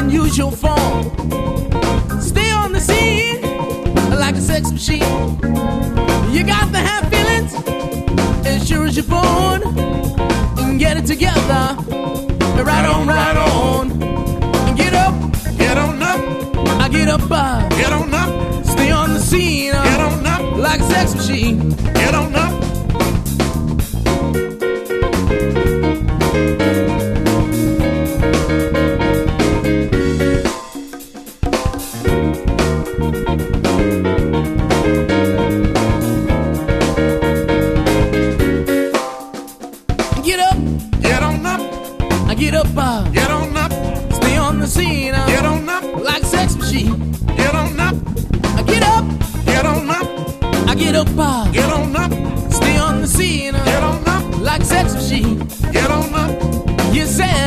unusual form. Stay on the scene like a sex machine. You got to have feelings as sure as you're born, and get it together. Right on, right on. And get up, Get on up, I get up, get on up, stay on the scene get on up, like a sex machine. get on up. Get up, Get on up, I get up, get on up, stay on the scene get on up, like a sex machine. get on up, I get up, get on up, I get up, get on up, stay on the scene get on up, like a sex machine. get on up. You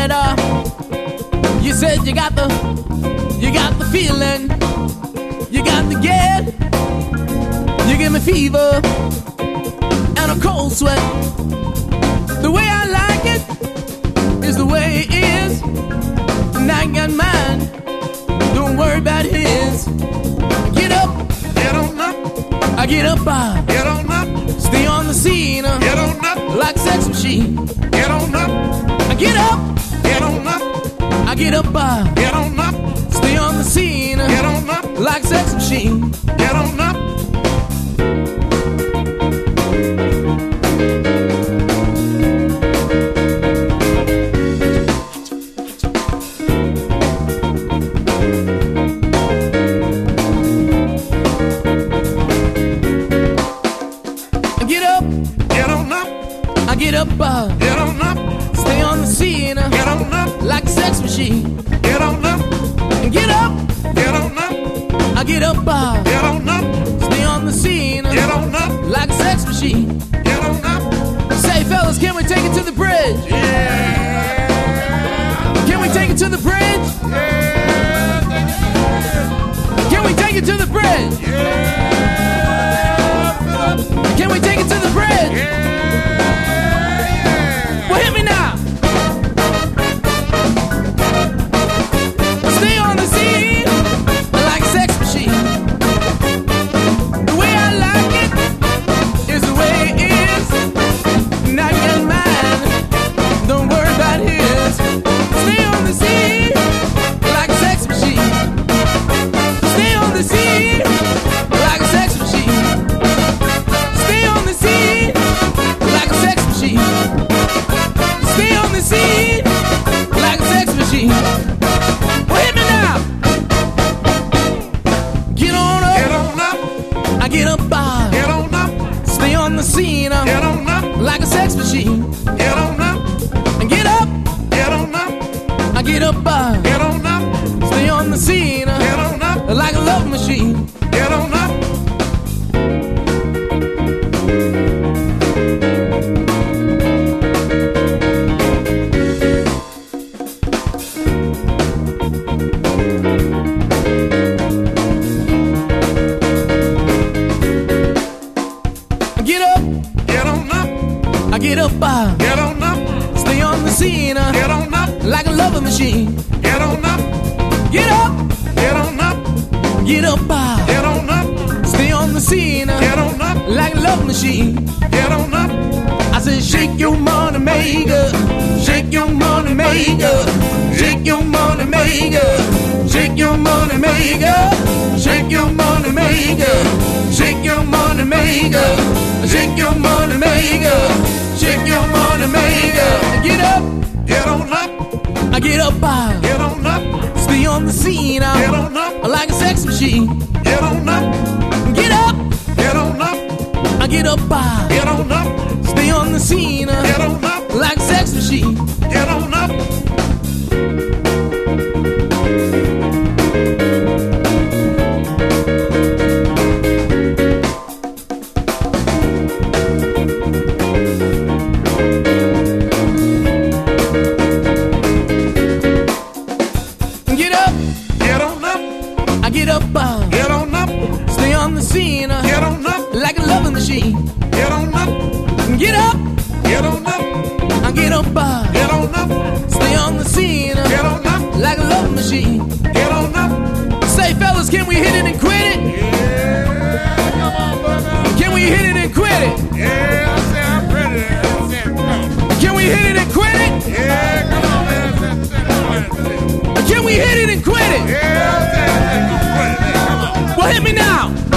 said you got the feeling, you got the get, you give me fever and a cold sweat. The way I like it is the way it is, and I got mine, don't worry about his. Get up, Get on up, I get up, get on up, stay on the scene get on up, like a sex machine. get on up, I get up, get on up, I get up, get on up, stay on the scene get on up, like a sex machine. get on up. Get up, Get on up, I get up, get on up, stay on the scene get on up, like a sex machine. get on up, Get up, get on up, I get up, get on up, stay on the scene get on up, like a sex machine. get on up. Say, fellas, can we take it to the bridge? Yeah. Can we take it to the bridge? Can we take it to the bridge? Can we take it to the bridge? Well, hit me now. Stay on the scene like a sex machine. The way I like it is the way it is. Not your mind, don't worry about his. Stay on the scene like a sex machine. Stay on the scene like a sex machine. Stay on the scene like a sex machine. Stay on the scene like a sex machine. Well, hit me now. Get on up, Get on up, I get up, get on up, stay on the scene get on up, like a sex machine. get on up, And get up, get on up, I get up, get on up, stay on the scene get on up, like a love machine. get on up. Get up, Get on up, I get up, get on up, stay on the scene get on up, like a lover machine. get on up, Get up, get on up, get up, get on up, stay on the scene get on up, like a love machine. get on up. I said, shake your money maker, shake your money maker, shake your money maker, shake your money maker, shake your money maker, shake your money maker, shake your money maker, shake your money maker. Get up, Get on up, I get up, get on up, stay on the scene get on up, like a sex machine. get on up, Get up, get on up, I get up, get on up, stay on the scene get on up, like a sex machine. get on up. Get up, Get on up, I get up, get on up, stay on the scene get on up, like a loving machine. get on up, Get up, get on up, I get up, get on up, stay on the scene hit it and quit it? Yeah, come on, man. Can we hit it and quit it? Yeah, come on. Well, hit me now.